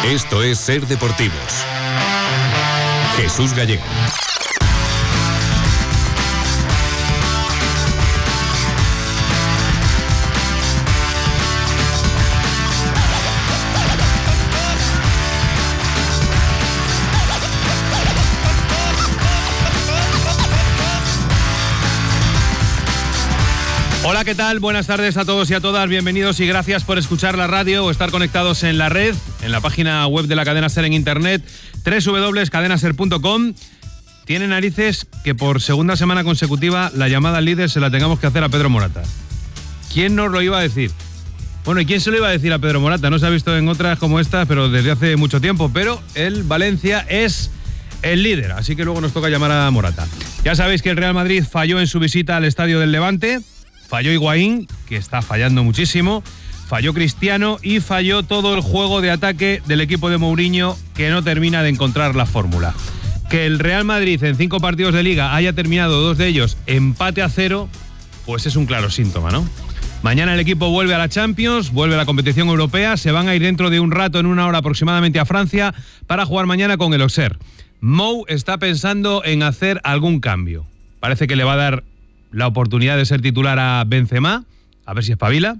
Esto es Ser Deportivos. Jesús Gallego. Hola, ¿qué tal? Buenas tardes a todos y a todas. Bienvenidos y gracias por escuchar la radio o estar conectados en la red, en la página web de la cadena SER en internet, www.cadenaser.com. Tiene narices que por segunda semana consecutiva la llamada al líder se la tengamos que hacer a Pedro Morata. ¿Quién nos lo iba a decir? Bueno, ¿y quién se lo iba a decir a Pedro Morata? No se ha visto en otras como esta, pero desde hace mucho tiempo. Pero el Valencia es el líder, así que luego nos toca llamar a Morata. Ya sabéis que el Real Madrid falló en su visita al Estadio del Levante. Falló Higuaín, que está fallando muchísimo, falló Cristiano y falló todo el juego de ataque del equipo de Mourinho, que no termina de encontrar la fórmula. Que el Real Madrid en 5 partidos de Liga haya terminado 2 de ellos empate a 0, pues es un claro síntoma, ¿no? Mañana el equipo vuelve a la Champions, vuelve a la competición europea, se van a ir dentro de un rato, en una hora aproximadamente, a Francia para jugar mañana con el Auxerre. Mou está pensando en hacer algún cambio. Parece que le va a dar la oportunidad de ser titular a Benzema, a ver si espabila,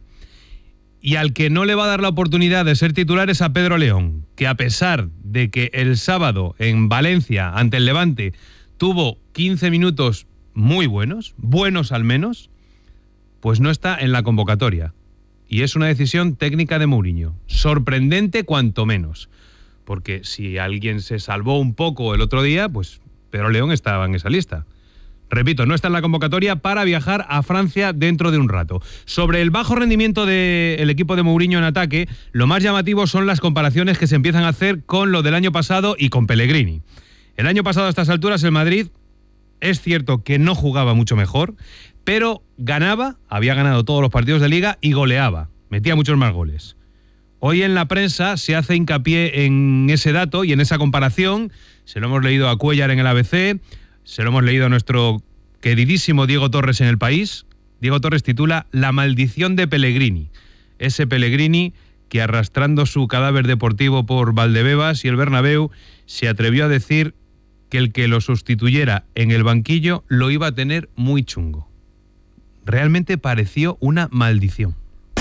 y al que no le va a dar la oportunidad de ser titular es a Pedro León, que a pesar de que el sábado en Valencia, ante el Levante, tuvo 15 minutos muy buenos al menos, pues no está en la convocatoria. Y es una decisión técnica de Mourinho, sorprendente cuanto menos, porque si alguien se salvó un poco el otro día, pues Pedro León estaba en esa lista. Repito, no está en la convocatoria para viajar a Francia dentro de un rato. Sobre el bajo rendimiento del equipo de Mourinho en ataque, lo más llamativo son las comparaciones que se empiezan a hacer con lo del año pasado y con Pellegrini. El año pasado a estas alturas el Madrid es cierto que no jugaba mucho mejor, pero ganaba, había ganado todos los partidos de Liga y goleaba, metía muchos más goles. Hoy en la prensa se hace hincapié en ese dato y en esa comparación. Se lo hemos leído a Cuéllar en el ABC, se lo hemos leído a nuestro queridísimo Diego Torres en El País. Diego Torres titula La maldición de Pellegrini. Ese Pellegrini que, arrastrando su cadáver deportivo por Valdebebas y el Bernabéu, se atrevió a decir que el que lo sustituyera en el banquillo lo iba a tener muy chungo. Realmente pareció una maldición.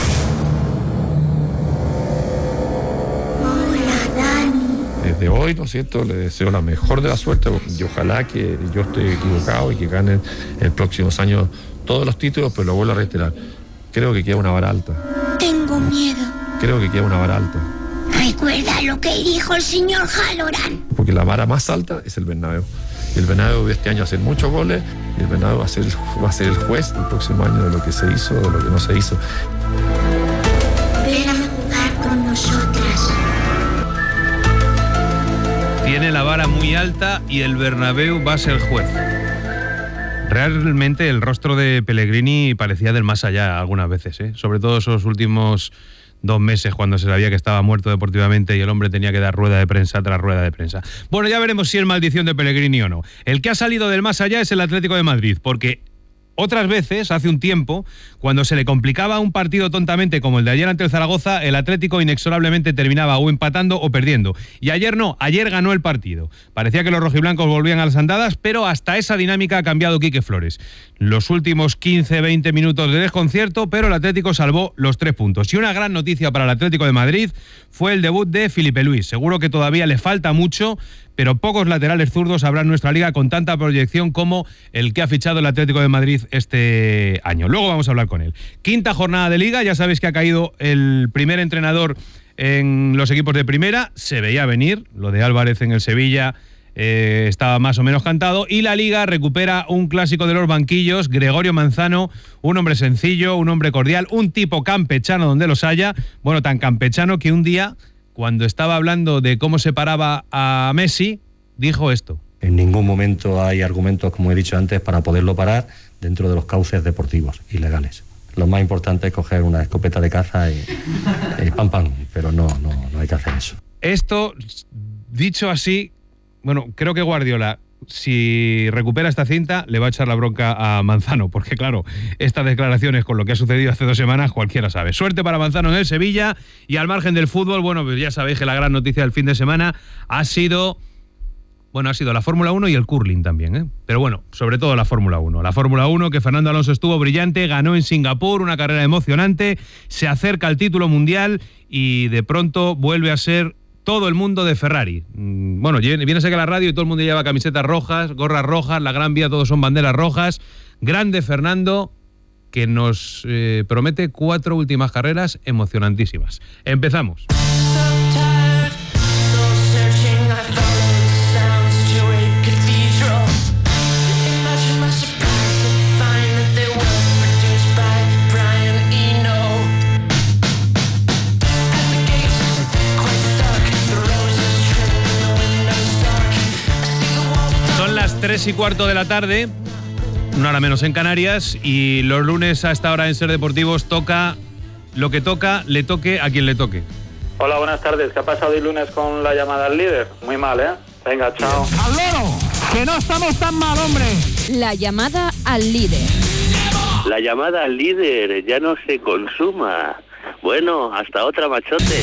Desde hoy, ¿no es cierto?, le deseo la mejor de la suerte y ojalá que yo esté equivocado y que ganen en próximos años todos los títulos, pero lo vuelvo a reiterar, creo que queda una vara alta. Tengo miedo. Creo que queda una vara alta. Recuerda lo que dijo el señor Halloran. Porque la vara más alta es el Bernabéu. Y el Bernabéu este año va a hacer muchos goles y el Bernabéu va a ser el juez el próximo año de lo que se hizo, de lo que no se hizo. Ven a jugar con nosotras. Tiene la vara muy alta y el Bernabéu va a ser juez. Realmente el rostro de Pellegrini parecía del más allá algunas veces, ¿eh? Sobre todo esos últimos 2 meses cuando se sabía que estaba muerto deportivamente y el hombre tenía que dar rueda de prensa tras rueda de prensa. Bueno, ya veremos si es maldición de Pellegrini o no. El que ha salido del más allá es el Atlético de Madrid, porque otras veces, hace un tiempo, cuando se le complicaba un partido tontamente como el de ayer ante el Zaragoza, el Atlético inexorablemente terminaba o empatando o perdiendo. Y ayer no, ayer ganó el partido. Parecía que los rojiblancos volvían a las andadas, pero hasta esa dinámica ha cambiado Quique Flores. Los últimos 15-20 minutos de desconcierto, pero el Atlético salvó los 3 puntos. Y una gran noticia para el Atlético de Madrid fue el debut de Filipe Luis. Seguro que todavía le falta mucho, pero pocos laterales zurdos habrá en nuestra liga con tanta proyección como el que ha fichado el Atlético de Madrid este año. Luego vamos a hablar con él. 5ª jornada de liga, ya sabéis que ha caído el primer entrenador en los equipos de primera. Se veía venir, lo de Álvarez en el Sevilla estaba más o menos cantado, y la liga recupera un clásico de los banquillos, Gregorio Manzano, un hombre sencillo, un hombre cordial, un tipo campechano donde los haya, bueno, tan campechano que un día, cuando estaba hablando de cómo se paraba a Messi, dijo esto. En ningún momento hay argumentos, como he dicho antes, para poderlo parar dentro de los cauces deportivos y legales. Lo más importante es coger una escopeta de caza y pam, pero no hay que hacer eso. Esto, dicho así, bueno, creo que Guardiola si recupera esta cinta, le va a echar la bronca a Manzano, porque claro, estas declaraciones con lo que ha sucedido hace 2 semanas, cualquiera sabe. Suerte para Manzano en el Sevilla, y al margen del fútbol, bueno, pues ya sabéis que la gran noticia del fin de semana ha sido la Fórmula 1 y el curling también, ¿eh? Pero bueno, sobre todo la Fórmula 1. La Fórmula 1, que Fernando Alonso estuvo brillante, ganó en Singapur, una carrera emocionante, se acerca al título mundial y de pronto vuelve a ser todo el mundo de Ferrari. Bueno, viene a ser que la radio y todo el mundo lleva camisetas rojas, gorras rojas, la Gran Vía, todos son banderas rojas. Grande Fernando, que nos promete 4 últimas carreras emocionantísimas. Empezamos. Son las 3:15 de la tarde, una hora menos en Canarias, y los lunes a esta hora en Ser Deportivos toca lo que toca, le toque a quien le toque. Hola, buenas tardes. ¿Qué ha pasado hoy lunes con la llamada al líder? Muy mal, ¿eh? Venga, chao. ¡Al loro! ¡Que no estamos tan mal, hombre! La llamada al líder. La llamada al líder ya no se consuma. Bueno, hasta otra, machote.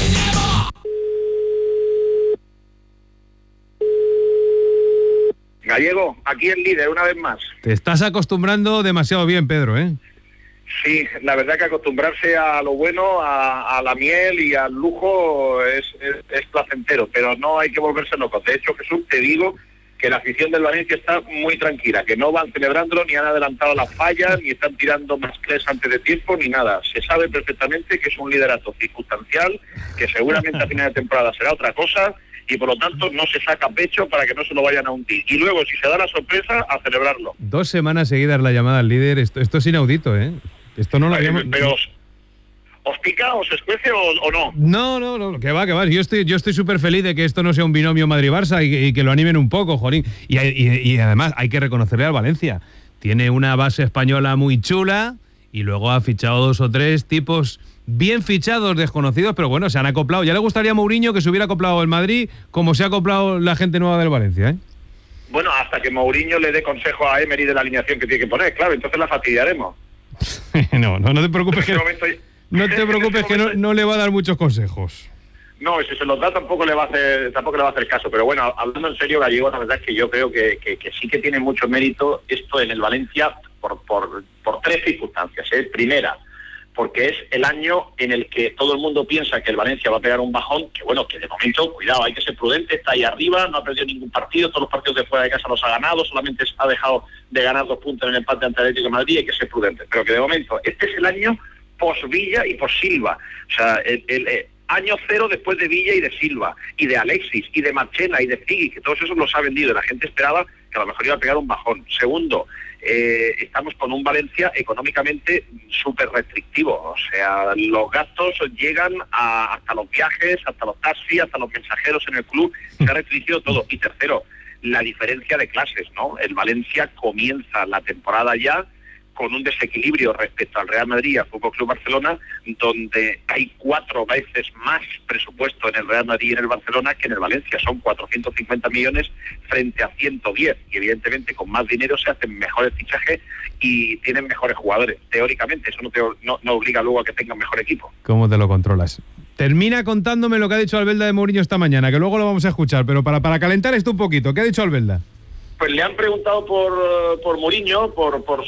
Gallego, aquí el líder, una vez más. Te estás acostumbrando demasiado bien, Pedro, ¿eh? Sí, la verdad que acostumbrarse a lo bueno, a la miel y al lujo es placentero, pero no hay que volverse locos. De hecho, Jesús, te digo que la afición del Valencia está muy tranquila, que no van celebrándolo, ni han adelantado las fallas, ni están tirando masclés antes de tiempo, ni nada. Se sabe perfectamente que es un liderato circunstancial, que seguramente a final de temporada será otra cosa, y por lo tanto no se saca pecho para que no se lo vayan a hundir. Y luego, si se da la sorpresa, a celebrarlo. 2 semanas seguidas la llamada al líder, esto es inaudito, ¿eh? Esto no lo habíamos... Pero ¿os pica, os escuece o no? No, que va. Yo estoy súper feliz de que esto no sea un binomio Madrid-Barça y que lo animen un poco, Jorín. Y además hay que reconocerle al Valencia. Tiene una base española muy chula y luego ha fichado 2 o 3 tipos bien fichados, desconocidos, pero bueno, se han acoplado. Ya le gustaría a Mourinho que se hubiera acoplado el Madrid como se ha acoplado la gente nueva del Valencia, ¿eh? Bueno, hasta que Mourinho le dé consejo a Emery de la alineación que tiene que poner, claro, entonces la fastidiaremos. No te preocupes que no le va a dar muchos consejos. No, si se los da tampoco le va a hacer caso, pero bueno, hablando en serio, Gallego, la verdad es que yo creo que sí que tiene mucho mérito esto en el Valencia por 3 circunstancias, ¿eh? Primera, porque es el año en el que todo el mundo piensa que el Valencia va a pegar un bajón, que bueno, que de momento, cuidado, hay que ser prudente, está ahí arriba, no ha perdido ningún partido, todos los partidos de fuera de casa los ha ganado, solamente ha dejado de ganar 2 puntos en el empate ante Atlético de Madrid, hay que ser prudente, pero que de momento, este es el año post-Villa y post-Silva, o sea, el año 0 después de Villa y de Silva, y de Alexis, y de Marchena, y de Ziggy, que todos esos los ha vendido, y la gente esperaba que a lo mejor iba a pegar un bajón. Segundo, estamos con un Valencia económicamente súper restrictivo, o sea, los gastos llegan hasta los viajes, hasta los taxis, hasta los mensajeros en el club, se ha restringido todo. Y tercero, la diferencia de clases, ¿no? El Valencia comienza la temporada ya con un desequilibrio respecto al Real Madrid y al Fútbol Club Barcelona, donde hay 4 veces más presupuesto en el Real Madrid y en el Barcelona que en el Valencia. Son 450 millones frente a 110. Y evidentemente con más dinero se hacen mejores fichajes y tienen mejores jugadores. Teóricamente, eso no obliga luego a que tengan mejor equipo. ¿Cómo te lo controlas? Termina contándome lo que ha dicho Albelda de Mourinho esta mañana, que luego lo vamos a escuchar, pero para calentar esto un poquito, ¿qué ha dicho Albelda? Pues le han preguntado por Mourinho, por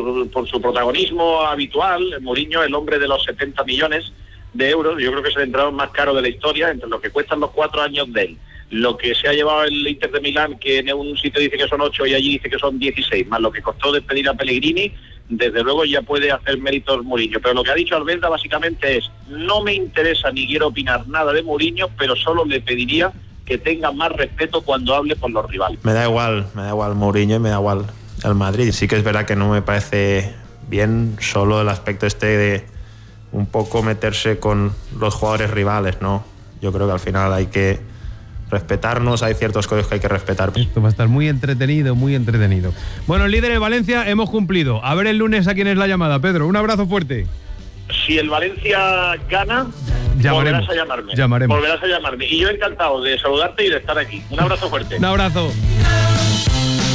su protagonismo habitual. Mourinho, el hombre de los 70 millones de euros, yo creo que es el entrenador más caro de la historia, entre lo que cuestan los 4 años de él, lo que se ha llevado el Inter de Milán, que en un sitio dice que son 8 y allí dice que son 16, más lo que costó despedir a Pellegrini, desde luego ya puede hacer méritos Mourinho. Pero lo que ha dicho Albelda básicamente es: no me interesa ni quiero opinar nada de Mourinho, pero solo le pediría que tenga más respeto cuando hable por los rivales. Me da igual Mourinho y me da igual el Madrid. Sí que es verdad que no me parece bien solo el aspecto de un poco meterse con los jugadores rivales, ¿no? Yo creo que al final hay que respetarnos, hay ciertos códigos que hay que respetar. Esto va a estar muy entretenido. Bueno, líder de Valencia, hemos cumplido. A ver el lunes a quién es la llamada, Pedro. Un abrazo fuerte. Si el Valencia gana, volverás a llamarme. Volverás a llamarme. Y yo encantado de saludarte y de estar aquí. Un abrazo fuerte. Un abrazo.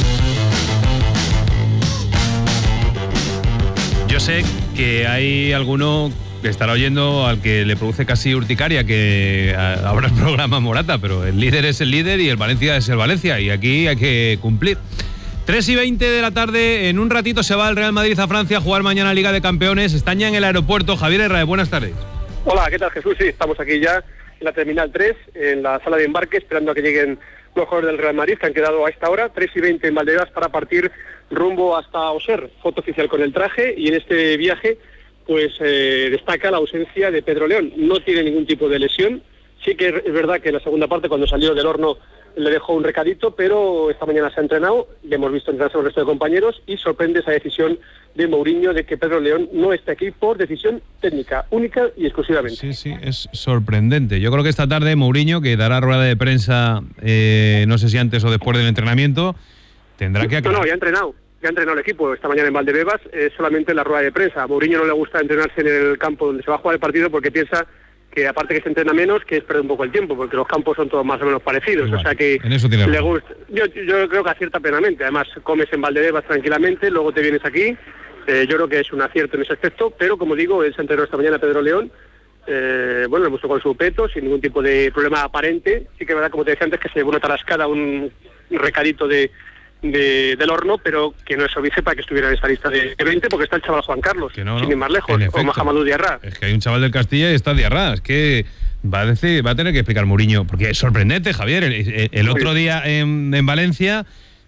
Yo sé que hay alguno que estará oyendo al que le produce casi urticaria que habrá el programa Morata, pero el líder es el líder y el Valencia es el Valencia, y aquí hay que cumplir. 3:20 de la tarde, en un ratito se va el Real Madrid a Francia a jugar mañana Liga de Campeones. Están ya en el aeropuerto. Javier Herrera, buenas tardes. Hola, ¿qué tal, Jesús? Sí, estamos aquí ya en la Terminal 3, en la sala de embarque, esperando a que lleguen los jugadores del Real Madrid, que han quedado a esta hora, 3:20 en Valdebebas, para partir rumbo hasta Auxerre. Foto oficial con el traje, y en este viaje pues destaca la ausencia de Pedro León. No tiene ningún tipo de lesión. Sí que es verdad que en la segunda parte, cuando salió del horno, le dejó un recadito, pero esta mañana se ha entrenado, le hemos visto entrenarse con el resto de compañeros, y sorprende esa decisión de Mourinho de que Pedro León no esté aquí por decisión técnica, única y exclusivamente. Sí, es sorprendente. Yo creo que esta tarde Mourinho, que dará rueda de prensa, no sé si antes o después del entrenamiento, tendrá que aclarar. No, ya ha entrenado el equipo esta mañana en Valdebebas, solamente en la rueda de prensa. A Mourinho no le gusta entrenarse en el campo donde se va a jugar el partido, porque piensa que aparte que se entrena menos, que es perder un poco el tiempo, porque los campos son todos más o menos parecidos. Igual. O sea que en eso tiene le gusta. Yo creo que acierta plenamente. Además, comes en Valdebebas tranquilamente, luego te vienes aquí. Yo creo que es un acierto en ese aspecto, pero como digo, él se entrenó esta mañana Pedro León. Bueno, le mostró con su peto, sin ningún tipo de problema aparente. Sí que es verdad, como te decía antes, que se llevó una tarascada, un recadito del horno, pero que no es obvio para que estuviera en esta lista de 20, porque está el chaval Juan Carlos, sin ir más lejos, o Mahamadou Diarra. Es que hay un chaval del Castilla y está Diarra. Es que va a tener que explicar Mourinho, porque es sorprendente, Javier. El otro día en Valencia,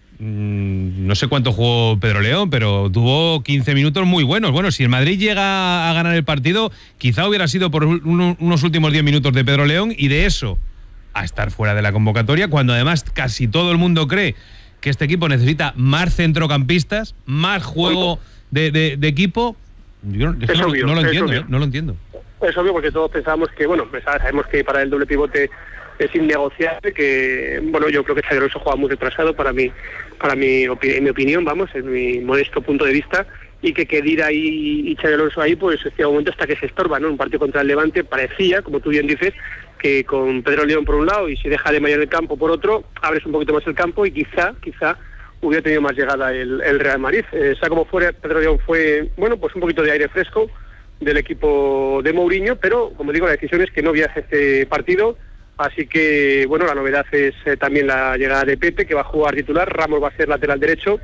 no sé cuánto jugó Pedro León, pero tuvo 15 minutos muy buenos. Bueno, si el Madrid llega a ganar el partido, quizá hubiera sido por unos últimos 10 minutos de Pedro León, y de eso a estar fuera de la convocatoria, cuando además casi todo el mundo cree que este equipo necesita más centrocampistas, más juego de equipo. Yo no lo entiendo. Es obvio, porque todos pensamos que, bueno, pues sabemos que para el doble pivote es innegociable, que, bueno, yo creo que Xabi Alonso juega muy retrasado para mi opinión, vamos, en mi modesto punto de vista, y que Khedira y Xabi Alonso ahí, pues hacía un momento hasta que se estorba, ¿no? Un partido contra el Levante parecía, como tú bien dices, que con Pedro León por un lado y si deja de Mayor el campo por otro, abres un poquito más el campo y quizá hubiera tenido más llegada el Real Madrid. Sea como fuera, Pedro León fue, bueno, pues un poquito de aire fresco del equipo de Mourinho, pero como digo, la decisión es que no viaje este partido, así que, bueno, la novedad es también la llegada de Pepe, que va a jugar titular. Ramos va a ser lateral derecho,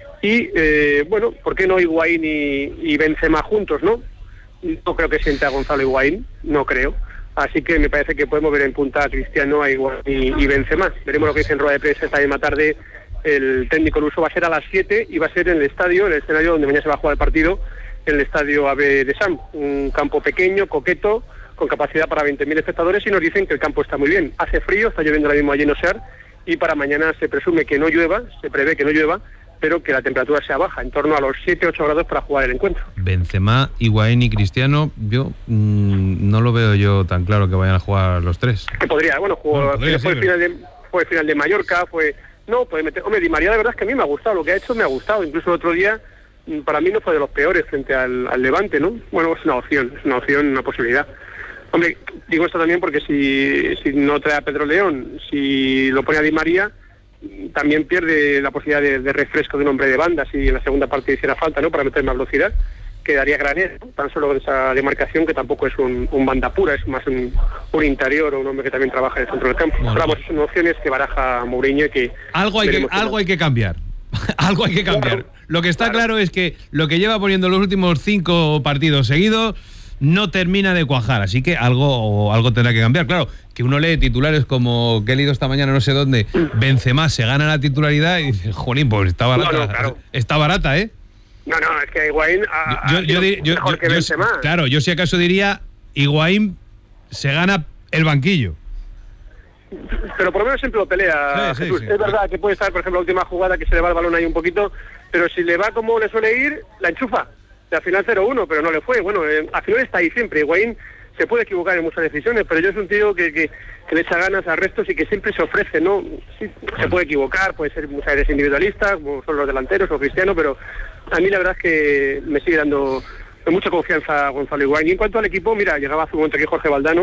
y bueno, ¿por qué no Higuaín y Benzema juntos, no? No creo que sienta a Gonzalo Higuaín, no creo. Así que me parece que podemos ver en punta a Cristiano, a Higuaín y Benzema. Veremos lo que dice en rueda de prensa esta misma tarde el técnico luso. Va a ser a las 7 y va a ser en el escenario donde mañana se va a jugar el partido, en el estadio AB de Sam. Un campo pequeño, coqueto, con capacidad para 20.000 espectadores, y nos dicen que el campo está muy bien. Hace frío, está lloviendo ahora mismo allí en Auxerre, y para mañana se presume que no llueva, se prevé que no llueva, pero que la temperatura sea baja, en torno a los 7-8 grados para jugar el encuentro. Benzema, Higuaín y Cristiano, yo no lo veo yo tan claro que vayan a jugar los tres. Que podría, bueno, fue el final de Mallorca, puede meter. Hombre, Di María, de verdad es que a mí me ha gustado, lo que ha hecho me ha gustado, incluso el otro día, para mí no fue de los peores frente al Levante, ¿no? Bueno, es una opción, una posibilidad. Hombre, digo esto también porque si no trae a Pedro León, si lo pone a Di María, también pierde la posibilidad de refresco de un hombre de banda, si en la segunda parte hiciera falta, ¿no?, para meter más velocidad. Quedaría Granero, ¿no?, tan solo con esa demarcación, que tampoco es un banda pura, es más un interior, o un hombre que también trabaja en el centro del campo. Bueno, vamos, son opciones que baraja Mourinho y que algo hay que cambiar. Algo hay que cambiar. Claro, lo que está claro es que lo que lleva poniendo los últimos 5 partidos seguidos no termina de cuajar, así que algo tendrá que cambiar. Claro, que uno lee titulares como que he leído esta mañana no sé dónde, Benzema se gana la titularidad, y dice, jolín, pues está barata. No, claro. Está barata, ¿eh? No, es que Higuaín mejor que Benzema. Claro, yo si acaso diría, Higuaín se gana el banquillo. Pero por lo menos siempre lo pelea, Jesús. Sí. Es verdad que puede estar, por ejemplo, la última jugada que se le va el balón ahí un poquito, pero si le va como le suele ir, la enchufa. Al final 0-1, pero no le fue. Bueno, al final está ahí siempre. Higuaín se puede equivocar en muchas decisiones, pero yo es un tío que le echa ganas a restos y que siempre se ofrece, ¿no? Sí, se puede equivocar, puede ser muchas veces individualista, como son los delanteros o Cristiano, pero a mí la verdad es que me sigue dando mucha confianza a Gonzalo Higuaín. Y en cuanto al equipo, mira, llegaba hace un momento aquí Jorge Valdano,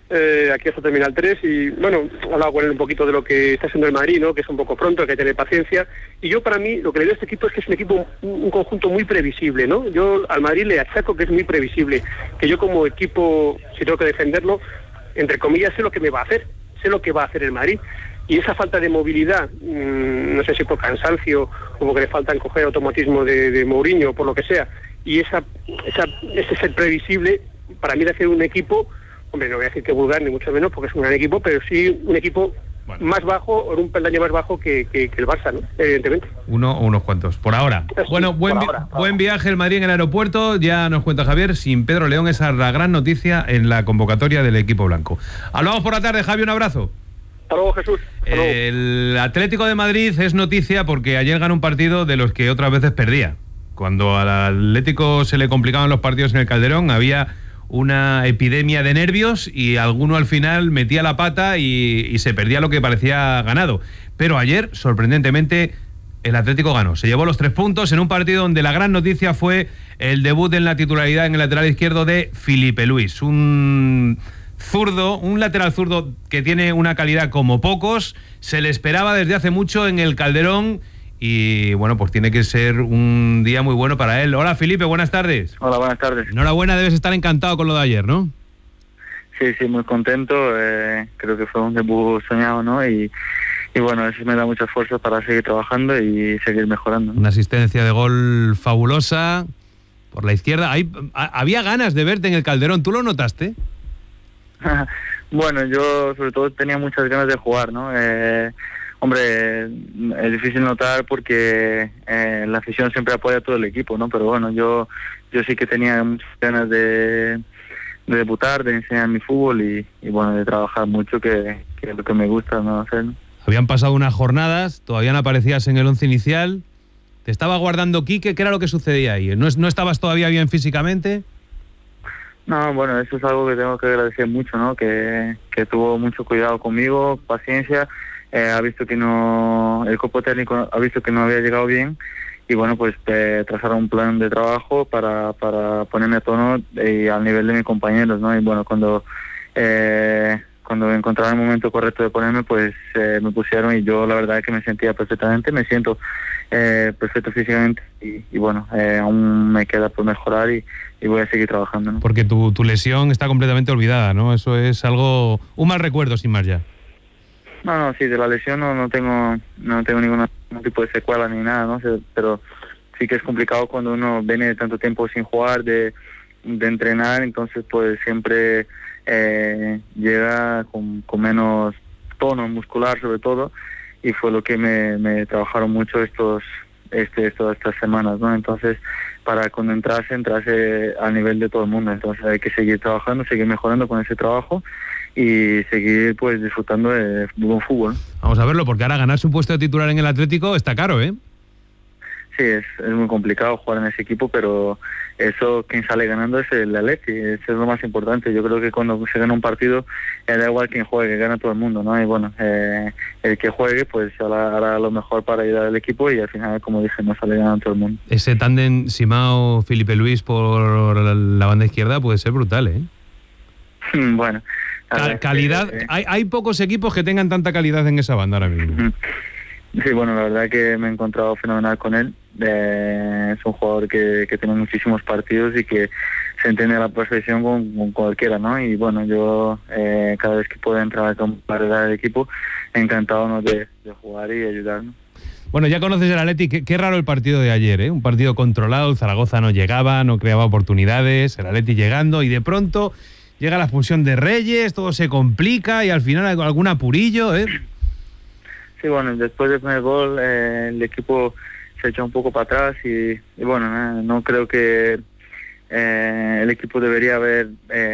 aquí hasta Terminal 3, y bueno, he hablado con él un poquito de lo que está haciendo el Madrid, ¿no? Que es un poco pronto, hay que tener paciencia, y yo para mí lo que le veo a este equipo es que es un equipo, un conjunto muy previsible, ¿no? Yo al Madrid le achaco que es muy previsible, que yo como equipo, si tengo que defenderlo, entre comillas, sé lo que me va a hacer, sé lo que va a hacer el Madrid, y esa falta de movilidad, no sé si por cansancio, como que le falta encoger automatismo de Mourinho, o por lo que sea, y ese ser previsible, para mí de hacer un equipo, hombre, no voy a decir que vulgar ni mucho menos porque es un gran equipo, pero sí un equipo más bajo, o un peldaño más bajo que el Barça, ¿no? Evidentemente. Uno o unos cuantos, por ahora. Bueno, buen viaje el Madrid en el aeropuerto, ya nos cuenta Javier, sin Pedro León, esa es la gran noticia en la convocatoria del equipo blanco. Hablamos por la tarde, Javi, un abrazo. Hasta luego, Jesús. Hasta luego. El Atlético de Madrid es noticia porque ayer ganó un partido de los que otras veces perdía. Cuando al Atlético se le complicaban los partidos en el Calderón, había una epidemia de nervios y alguno al final metía la pata y se perdía lo que parecía ganado. Pero ayer, sorprendentemente, el Atlético ganó. Se llevó los 3 puntos en un partido donde la gran noticia fue el debut en la titularidad en el lateral izquierdo de Filipe Luis. Un lateral zurdo que tiene una calidad como pocos. Se le esperaba desde hace mucho en el Calderón. Y bueno, pues tiene que ser un día muy bueno para él. Hola Felipe, buenas tardes. Hola, buenas tardes. Enhorabuena, debes estar encantado con lo de ayer, ¿no? Sí, muy contento. Creo que fue un debut soñado, ¿no? Y bueno, eso me da mucha fuerza para seguir trabajando y seguir mejorando. Una asistencia de gol fabulosa por la izquierda. Había ganas de verte en el Calderón, ¿tú lo notaste? Bueno, yo sobre todo tenía muchas ganas de jugar, ¿no? Hombre, es difícil notar porque la afición siempre apoya a todo el equipo, ¿no? Pero bueno, yo sí que tenía muchas ganas de debutar, de enseñar mi fútbol y bueno, de trabajar mucho, que es lo que me gusta, ¿no? Hacer, ¿no? Habían pasado unas jornadas, todavía no aparecías en el 11 inicial, te estaba guardando Quique, ¿qué era lo que sucedía ahí? ¿No estabas todavía bien físicamente? No, bueno, eso es algo que tengo que agradecer mucho, ¿no? Que tuvo mucho cuidado conmigo, paciencia. Ha visto que el cuerpo técnico ha visto que no había llegado bien y bueno, pues trazaron un plan de trabajo para ponerme a tono y al nivel de mis compañeros, ¿no? Y bueno, cuando encontraron el momento correcto de ponerme, pues me pusieron y yo la verdad es que me sentía perfectamente, me siento perfecto físicamente y bueno, aún me queda por mejorar y voy a seguir trabajando, ¿no? Porque tu lesión está completamente olvidada, ¿no? Eso es algo, un mal recuerdo sin más ya. No, sí, de la lesión no tengo ningún tipo de secuela ni nada, ¿no? Pero sí que es complicado cuando uno viene de tanto tiempo sin jugar, de entrenar, entonces pues siempre llega con menos tono muscular sobre todo, y fue lo que me trabajaron mucho estas semanas, ¿no? Entonces, para cuando entrase al nivel de todo el mundo, entonces hay que seguir trabajando, seguir mejorando con ese trabajo y seguir pues disfrutando de buen fútbol. Vamos a verlo, porque ahora ganarse un puesto de titular en el Atlético está caro, ¿eh? Sí, es muy complicado jugar en ese equipo, pero eso, quien sale ganando es el Atleti, eso es lo más importante. Yo creo que cuando se gana un partido, da igual quien juegue, gana todo el mundo, ¿no? Y bueno, el que juegue, pues hará lo mejor para ayudar al equipo y al final, como dije, no sale ganando todo el mundo. Ese tándem Simao-Filipe Luis por la banda izquierda puede ser brutal, ¿eh? Bueno. Calidad, hay pocos equipos que tengan tanta calidad en esa banda ahora mismo. Sí, bueno, la verdad que me he encontrado fenomenal con él. Es un jugador que tiene muchísimos partidos y que se entiende a la perfección con cualquiera, ¿no? Y bueno, yo cada vez que puedo entrar con paridad del equipo, encantado, ¿no? de jugar y ayudar, ¿no? Bueno, ya conoces el Atleti, qué raro el partido de ayer, ¿eh? Un partido controlado, el Zaragoza no llegaba, no creaba oportunidades, el Atleti llegando y de pronto llega la expulsión de Reyes, todo se complica y al final hay algún apurillo, ¿eh? Sí, bueno, después del primer gol el equipo se echa un poco para atrás y bueno, no creo que el equipo debería haber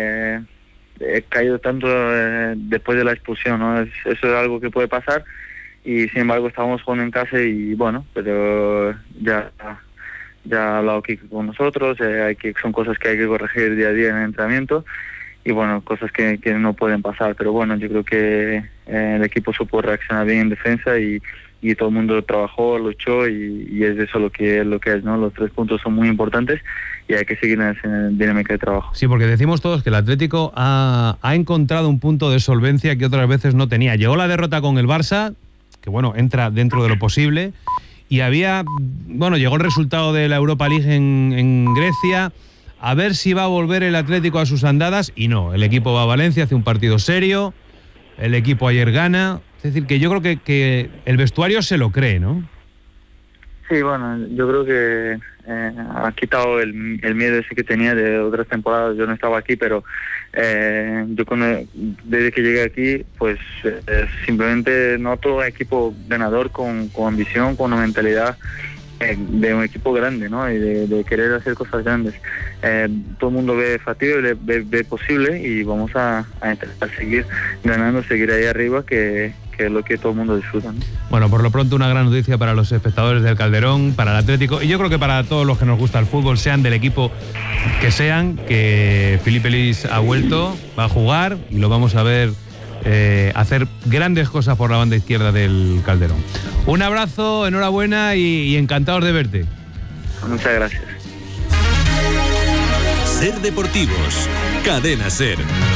caído tanto después de la expulsión, ¿no? Eso es algo que puede pasar y sin embargo estábamos jugando en casa y bueno, pero ya ha hablado aquí con nosotros, son cosas que hay que corregir día a día en el entrenamiento y bueno, cosas que no pueden pasar, pero bueno, yo creo que el equipo supo reaccionar bien en defensa y todo el mundo trabajó, luchó y es eso lo que es, ¿no? Los 3 puntos son muy importantes hay que seguir en esa dinámica de trabajo. Sí, porque decimos todos que el Atlético ha encontrado un punto de solvencia que otras veces no tenía. Llegó la derrota con el Barça, que bueno, entra dentro de lo posible, y llegó el resultado de la Europa League en Grecia. A ver si va a volver el Atlético a sus andadas, y no, el equipo va a Valencia, hace un partido serio, el equipo ayer gana. Es decir, que yo creo que el vestuario se lo cree, ¿no? Sí, bueno, yo creo que ha quitado el miedo ese que tenía de otras temporadas. Yo no estaba aquí, pero yo desde que llegué aquí, pues simplemente noto un equipo ganador con ambición, con una mentalidad de un equipo grande, ¿no? Y de querer hacer cosas grandes. Todo el mundo ve factible, ve posible, y vamos a intentar seguir ganando, seguir ahí arriba, que es lo que todo el mundo disfruta, ¿no? Bueno, por lo pronto una gran noticia para los espectadores del Calderón, para el Atlético, y yo creo que para todos los que nos gusta el fútbol, sean del equipo que sean, que Filipe Luis ha vuelto, va a jugar y lo vamos a ver hacer grandes cosas por la banda izquierda del Calderón. Un abrazo, enhorabuena y encantados de verte. Muchas gracias. Ser Deportivos, Cadena Ser.